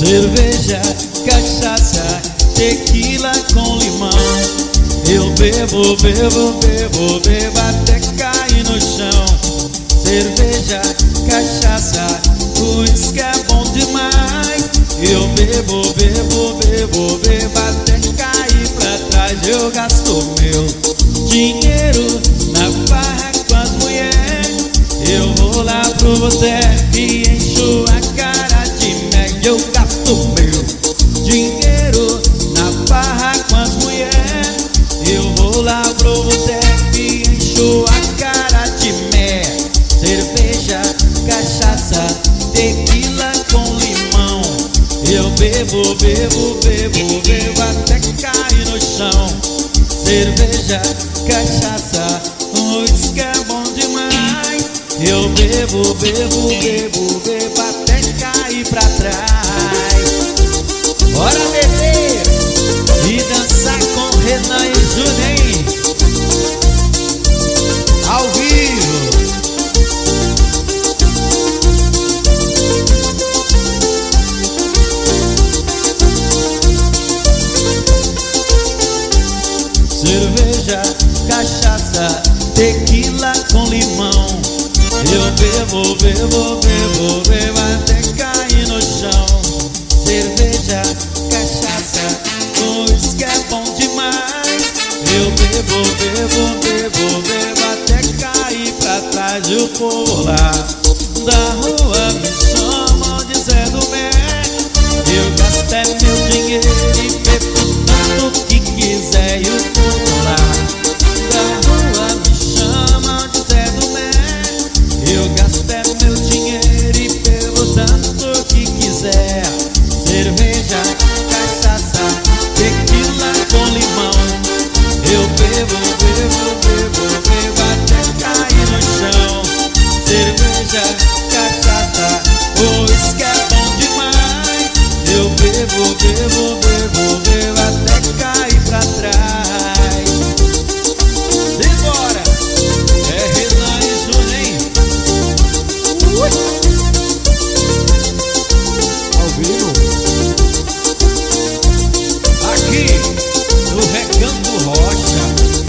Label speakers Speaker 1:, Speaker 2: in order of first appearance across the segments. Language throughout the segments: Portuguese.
Speaker 1: Cerveja, cachaça, tequila com limão. Eu bebo, bebo, bebo, bebo até cair no chão. Cerveja, cachaça, uísque é bom demais. Eu bebo, bebo, bebo, bebo até cair pra trás. Eu gasto meu dinheiro na farra com as mulheres. Eu vou lá pro boteco e encho a cara de Mac. Eu gasto meu dinheiro na farra com as mulheres. Eu vou lá pro boteco e encho a cara de Mac. Cerveja, cachaça, tequila com limão. Eu bebo, bebo, bebo, bebo até cair no chão. Cerveja, cachaça, uísque é bom demais. Eu bebo, bebo, bebo, bebo até cair pra trás. Bora beber e dançar com Renan e Júnior, hein? Ao vivo. Cerveja, cachaça, tequila com limão. Eu bebo, bebo, bebo, bebo até cair no chão. Cerveja, cachaça, uísque é bom demais. Eu bebo, bebo, bebo, bebo até cair pra trás. E o povo lá da rua me chama de Zé do Mé. Eu gastei meu dinheiro e bebo tanto que quiser. E o povo lá da rua me chama de Zé do Mé. Eu gastei meu dinheiro e bebo tanto que quiser. Cerveja, cachaça, tequila com limão. Eu bebo, bebo, bebo, bebo até cair no chão. Cerveja, cachaça, uísque é bom demais. Eu bebo, bebo, bebo, bebo até cair pra trás. Simbora! É Renan e Júnior, hein? Ao vivo. Aqui no Recanto Rocha.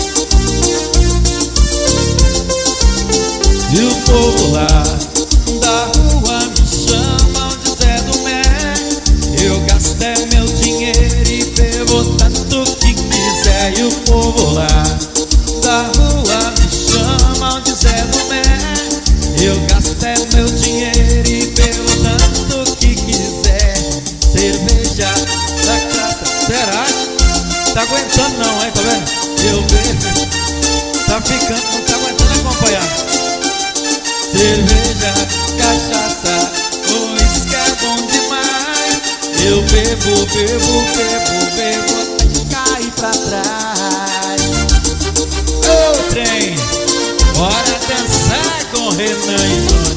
Speaker 1: E o povo lá da rua me chamam de Zé do Mé. Eu gastei meu dinheiro e bebo tanto que quiser. E o povo lá da rua me chamam de Zé do Mé. Eu gastei meu dinheiro e bebo tanto que quiser. Cerveja, cachaça, será? Tá aguentando não, hein? Tá vendo? Eu bebo, tá ficando, não tá aguentando acompanhar. Cerveja, cachaça, uísque é bom demais. Eu bebo, bebo, bebo, bebo até cair pra trás. Ô trem, bora dançar com Renan e Júnior.